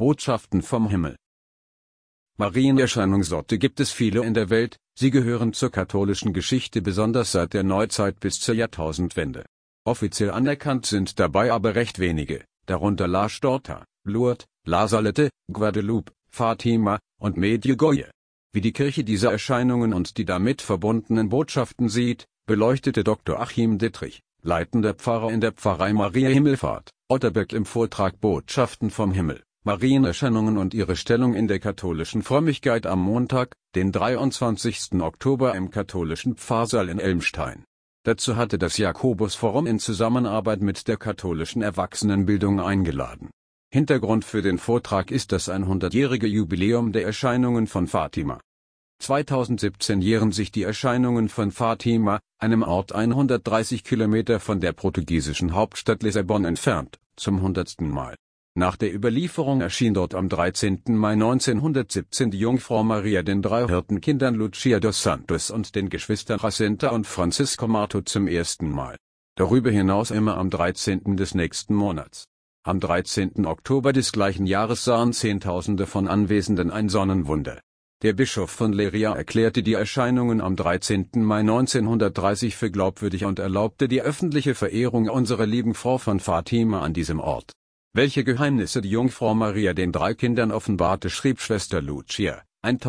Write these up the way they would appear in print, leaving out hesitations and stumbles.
Botschaften vom Himmel. Marienerscheinungsorte gibt es viele in der Welt, sie gehören zur katholischen Geschichte besonders seit der Neuzeit bis zur Jahrtausendwende. Offiziell anerkannt sind dabei aber recht wenige, darunter La Storta, Lourdes, La Salette, Guadeloupe, Fatima und Medjugorje. Wie die Kirche diese Erscheinungen und die damit verbundenen Botschaften sieht, beleuchtete Dr. Achim Dittrich, leitender Pfarrer in der Pfarrei Maria Himmelfahrt, Otterberg im Vortrag Botschaften vom Himmel, Marienerscheinungen und ihre Stellung in der katholischen Frömmigkeit am Montag, den 23. Oktober im katholischen Pfarrsaal in Elmstein. Dazu hatte das Jakobusforum in Zusammenarbeit mit der katholischen Erwachsenenbildung eingeladen. Hintergrund für den Vortrag ist das 100-jährige Jubiläum der Erscheinungen von Fatima. 2017 jähren sich die Erscheinungen von Fatima, einem Ort 130 Kilometer von der portugiesischen Hauptstadt Lissabon entfernt, zum 100. Mal. Nach der Überlieferung erschien dort am 13. Mai 1917 die Jungfrau Maria den 3 Hirtenkindern Lucia dos Santos und den Geschwistern Jacinta und Francisco Marto zum ersten Mal. Darüber hinaus immer am 13. des nächsten Monats. Am 13. Oktober des gleichen Jahres sahen Zehntausende von Anwesenden ein Sonnenwunder. Der Bischof von Leiria erklärte die Erscheinungen am 13. Mai 1930 für glaubwürdig und erlaubte die öffentliche Verehrung unserer lieben Frau von Fatima an diesem Ort. Welche Geheimnisse die Jungfrau Maria den 3 Kindern offenbarte, schrieb Schwester Lucia,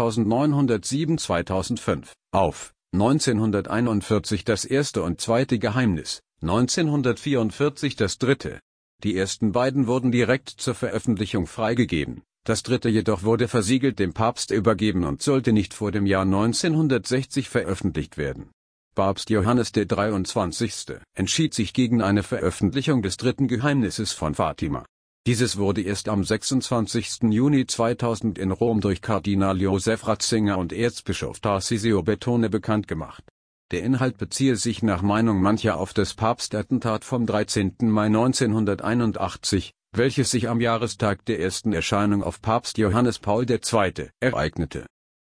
1907-2005, auf, 1941 das erste und zweite Geheimnis, 1944 das dritte. Die ersten beiden wurden direkt zur Veröffentlichung freigegeben, das dritte jedoch wurde versiegelt dem Papst übergeben und sollte nicht vor dem Jahr 1960 veröffentlicht werden. Papst Johannes der 23. entschied sich gegen eine Veröffentlichung des dritten Geheimnisses von Fatima. Dieses wurde erst am 26. Juni 2000 in Rom durch Kardinal Josef Ratzinger und Erzbischof Tarcisio Bertone bekannt gemacht. Der Inhalt beziehe sich nach Meinung mancher auf das Papstattentat vom 13. Mai 1981, welches sich am Jahrestag der ersten Erscheinung auf Papst Johannes Paul II. Ereignete.